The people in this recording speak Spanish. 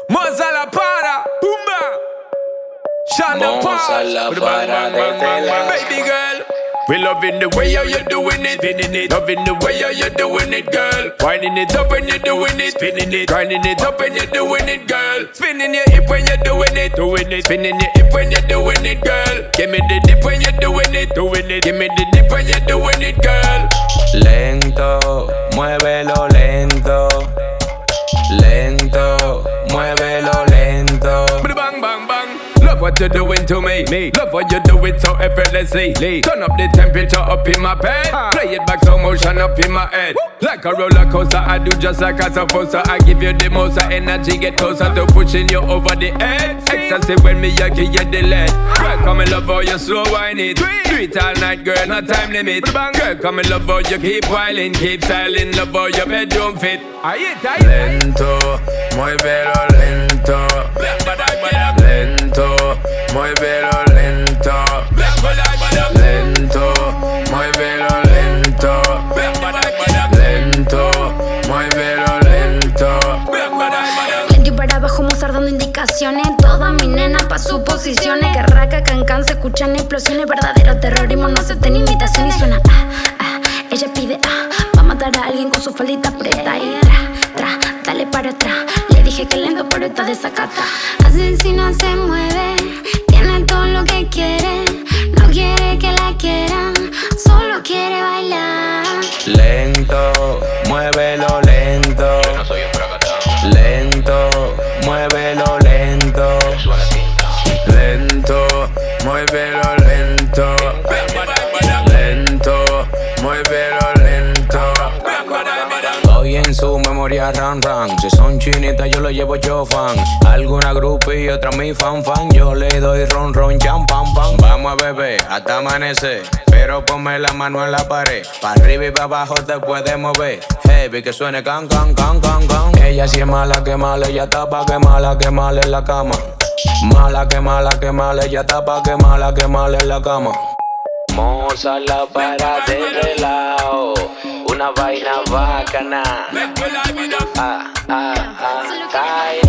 Moza la para, pumba. Shonda para, baby girl. We loving the way how you doing it, spinning it. Loving the way how you doing it, girl. Winding it up when you're doing it, spinning it. Grinding it up when you're doing it, girl. Spinning your hip when you're doing it, Spinning your hip when you're doing it, girl. Give me the dip when you're doing it, Give me the dip when you're doing it, girl. Lento, muévelo lento. Lento, muévelo lento. Bang, bang, bang. Love what you're doing to me. Love what you do it so effortlessly. Turn up the temperature up in my bed. Play it back slow motion up in my head. Like a roller coaster, I do just like I supposed to. I give you the most energy, get closer to pushing you over the edge. Ecstasy when me I give you the lead. Girl, come and love how you slow whine it. Do it all night, girl, no time limit. Girl, come and love how you keep whiling, keep styling, love how your bedroom fit. Lento, muévelo lento. Lento, muévelo lento. Lento, muévelo lento. Lento, muévelo lento. Lento y para abajo Mozart dando indicaciones. Toda mi nena pa' sus posiciones. Que raca, can, se escuchan explosiones. Verdadero terrorismo, no acepten imitación. Y suena ella pide va a matar a alguien con su faldita preta. Y dale para atrás. Le dije que lento pero está desacata. Asesina se mueve, tiene todo lo que quiere. No quiere que la quieran, solo quiere bailar. Lento, muévelo lento. Yo no soy un fracatán. Lento, muévelo lento. Lento, muévelo lento. Lento, muévelo lento. Hoy en su memoria ran. Si son chinitas yo lo llevo chofan. Alguna groupie y otra mi fan. Yo le doy ron, jam, pam. Vamos a beber hasta amanecer. Pero ponme la mano en la pared. Pa' arriba y pa' abajo te puedes mover. Heavy que suene can. Ella sí es mala que mala, ella está pa' que mala en la cama. Mala que mala, ella está pa' que mala en la cama. Moza la para de relajo. Una vaina bacana. Cae